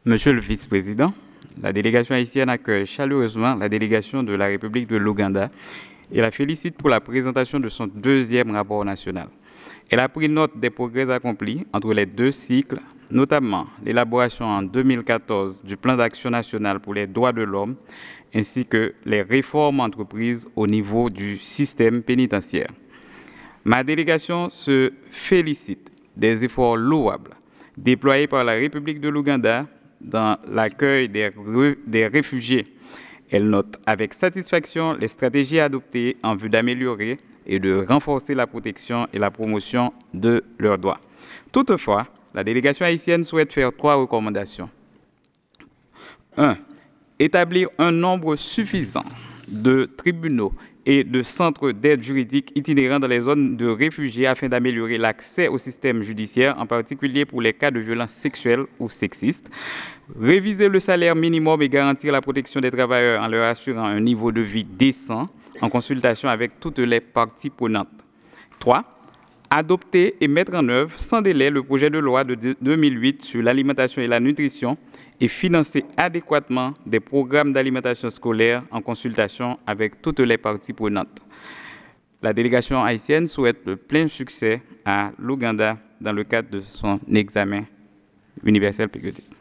Monsieur le vice-président, la délégation haïtienne accueille chaleureusement la délégation de la République de l'Ouganda et la félicite pour la présentation de son deuxième rapport national. Elle a pris note des progrès accomplis entre les deux cycles, notamment l'élaboration en 2014 du plan d'action national pour les droits de l'homme, ainsi que les réformes entreprises au niveau du système pénitentiaire. Ma délégation se félicite des efforts louables déployés par la République de l'Ouganda dans l'accueil des réfugiés. Elle note avec satisfaction les stratégies adoptées en vue d'améliorer et de renforcer la protection et la promotion de leurs droits. Toutefois, la délégation haïtienne souhaite faire trois recommandations. 1. Établir un nombre suffisant de tribunaux et de centres d'aide juridique itinérants dans les zones de réfugiés afin d'améliorer l'accès au système judiciaire, en particulier pour les cas de violences sexuelles ou sexistes. Réviser le salaire minimum et garantir la protection des travailleurs en leur assurant un niveau de vie décent en consultation avec toutes les parties prenantes. 3. Adopter et mettre en œuvre sans délai le projet de loi de 2008 sur l'alimentation et la nutrition et financer adéquatement des programmes d'alimentation scolaire en consultation avec toutes les parties prenantes. La délégation haïtienne souhaite le plein succès à l'Ouganda dans le cadre de son examen universel périodique.